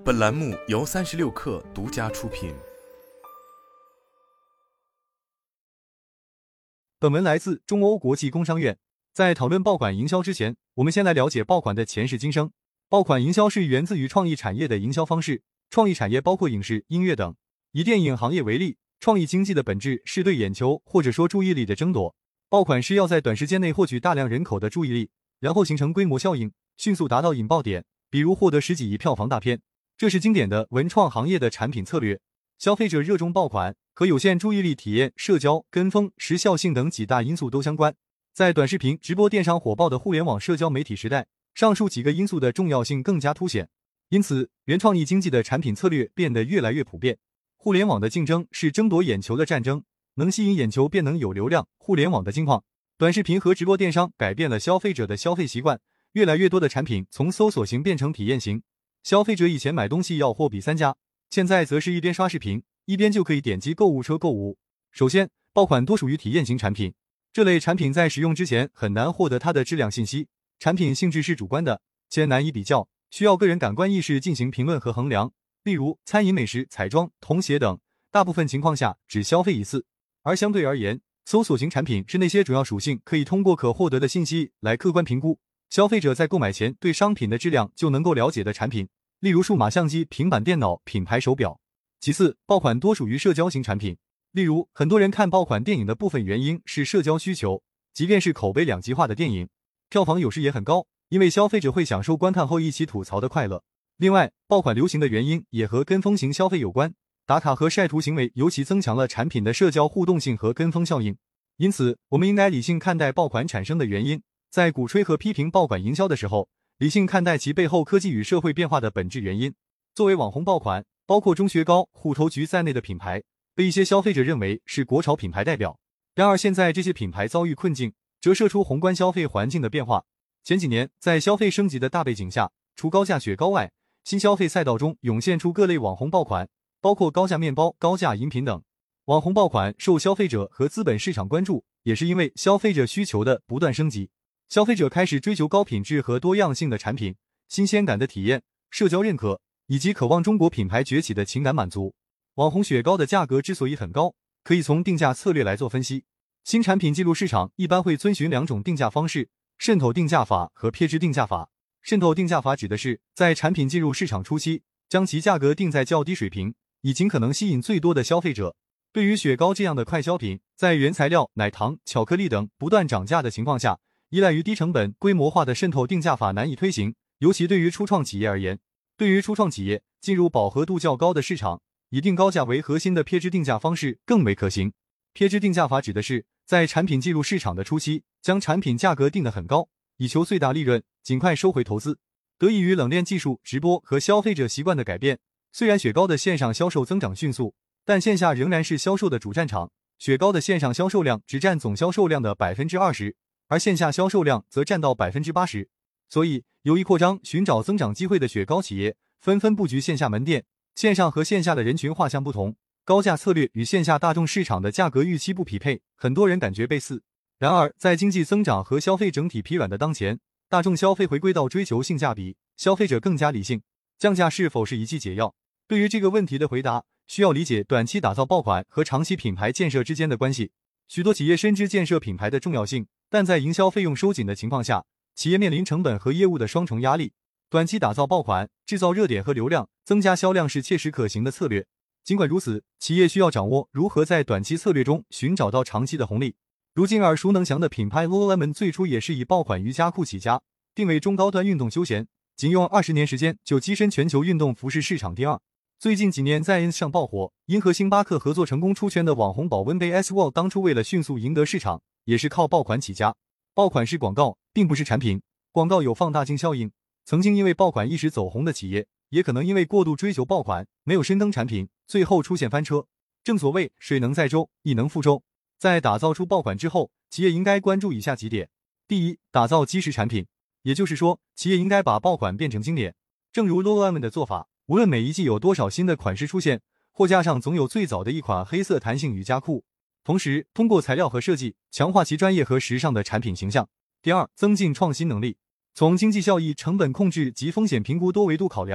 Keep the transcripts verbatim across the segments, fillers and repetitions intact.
本栏目由三十六氪独家出品。 本文来自中欧国际工商院。在讨论爆款营销之前，我们先来了解爆款的前世今生。爆款营销是源自于创意产业的营销方式，创意产业包括影视、音乐等。以电影行业为例，创意经济的本质是对眼球或者说注意力的争夺。爆款是要在短时间内获取大量人口的注意力，然后形成规模效应，迅速达到引爆点，比如获得十几亿票房大片。这是经典的文创行业的产品策略。消费者热衷爆款，和有限注意力体验、社交、跟风、时效性等几大因素都相关。在短视频、直播电商火爆的互联网社交媒体时代，上述几个因素的重要性更加凸显。因此，原创意经济的产品策略变得越来越普遍。互联网的竞争是争夺眼球的战争，能吸引眼球便能有流量。互联网的金矿，短视频和直播电商改变了消费者的消费习惯，越来越多的产品从搜索型变成体验型。消费者以前买东西要货比三家，现在则是一边刷视频，一边就可以点击购物车购物。首先，爆款多属于体验型产品，这类产品在使用之前很难获得它的质量信息，产品性质是主观的，且难以比较，需要个人感官意识进行评论和衡量。例如餐饮、美食、彩妆、童鞋等，大部分情况下只消费一次。而相对而言，搜索型产品是那些主要属性可以通过可获得的信息来客观评估，消费者在购买前对商品的质量就能够了解的产品，例如数码相机、平板电脑、品牌手表。其次，爆款多属于社交型产品，例如很多人看爆款电影的部分原因是社交需求，即便是口碑两极化的电影，票房有时也很高，因为消费者会享受观看后一起吐槽的快乐。另外，爆款流行的原因也和跟风型消费有关，打卡和晒图行为尤其增强了产品的社交互动性和跟风效应。因此，我们应该理性看待爆款产生的原因，在鼓吹和批评爆款营销的时候，理性看待其背后科技与社会变化的本质原因。作为网红爆款，包括钟薛高、虎头菊在内的品牌，被一些消费者认为是国潮品牌代表。然而现在这些品牌遭遇困境，折射出宏观消费环境的变化。前几年，在消费升级的大背景下，除高价雪糕外，新消费赛道中涌现出各类网红爆款，包括高价面包、高价饮品等。网红爆款受消费者和资本市场关注，也是因为消费者需求的不断升级。消费者开始追求高品质和多样性的产品、新鲜感的体验、社交认可，以及渴望中国品牌崛起的情感满足。网红雪糕的价格之所以很高，可以从定价策略来做分析。新产品进入市场一般会遵循两种定价方式：渗透定价法和撇脂定价法。渗透定价法指的是在产品进入市场初期，将其价格定在较低水平，以尽可能吸引最多的消费者。对于雪糕这样的快消品，在原材料、奶糖、巧克力等不断涨价的情况下，依赖于低成本、规模化的渗透定价法难以推行，尤其对于初创企业而言。对于初创企业，进入饱和度较高的市场，以定高价为核心的撇脂定价方式更为可行。撇脂定价法指的是在产品进入市场的初期，将产品价格定得很高，以求最大利润，尽快收回投资。得益于冷链技术、直播和消费者习惯的改变，虽然雪糕的线上销售增长迅速，但线下仍然是销售的主战场。雪糕的线上销售量只占总销售量的 百分之二十， 而线下销售量则占到 百分之八十。 所以有意扩张、寻找增长机会的雪糕企业纷纷布局线下门店。线上和线下的人群画像不同，高价策略与线下大众市场的价格预期不匹配，很多人感觉被刺。然而在经济增长和消费整体疲软的当前，大众消费回归到追求性价比，消费者更加理性，降价是否是一剂解药？对于这个问题的回答，需要理解短期打造爆款和长期品牌建设之间的关系。许多企业深知建设品牌的重要性，但在营销费用收紧的情况下，企业面临成本和业务的双重压力。短期打造爆款，制造热点和流量，增加销量是切实可行的策略。尽管如此，企业需要掌握如何在短期策略中寻找到长期的红利。如今耳熟能详的品牌 Lululemon 最初也是以爆款瑜伽裤起家，定位中高端运动休闲，仅用二十年时间就跻身全球运动服饰市场第二。最近几年在 ins 上爆火，因和星巴克合作成功出圈的网红保温杯 S-Wall 当初为了迅速赢得市场，也是靠爆款起家。爆款是广告，并不是产品，广告有放大镜效应。曾经因为爆款一时走红的企业，也可能因为过度追求爆款，没有深耕产品，最后出现翻车。正所谓水能载舟，亦能覆舟。在打造出爆款之后，企业应该关注以下几点。第一，打造基石产品，也就是说，企业应该把爆款变成经典。正如 Lululemon 的做法，无论每一季有多少新的款式出现，货架上总有最早的一款黑色弹性瑜伽裤。同时，通过材料和设计，强化其专业和时尚的产品形象。第二，增进创新能力。从经济效益、成本控制及风险评估多维度考量，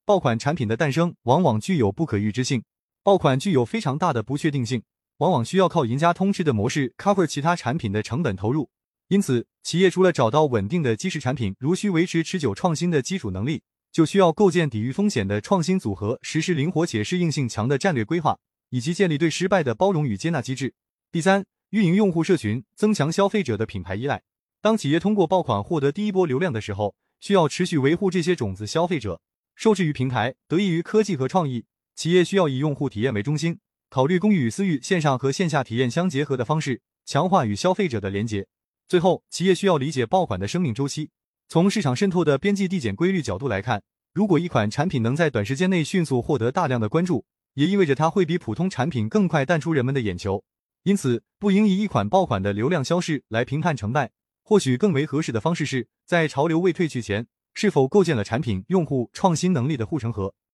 爆款产品的诞生往往具有不可预知性，爆款具有非常大的不确定性，往往需要靠赢家通吃的模式 cover 其他产品的成本投入。因此，企业除了找到稳定的基石产品，如需维持持久创新的基础能力，就需要构建抵御风险的创新组合，实施灵活且适应性强的战略规划，以及建立对失败的包容与接纳机制。第三，运营用户社群，增强消费者的品牌依赖。当企业通过爆款获得第一波流量的时候，需要持续维护这些种子消费者。受制于平台，得益于科技和创意，企业需要以用户体验为中心，考虑公域与私域、线上和线下体验相结合的方式，强化与消费者的连结。最后，企业需要理解爆款的生命周期。从市场渗透的边际递减规律角度来看，如果一款产品能在短时间内迅速获得大量的关注，也意味着它会比普通产品更快淡出人们的眼球。因此，不应以一款爆款的流量消逝来评判成败，或许更为合适的方式是，在潮流未退去前，是否构建了产品、用户、创新能力的护城河。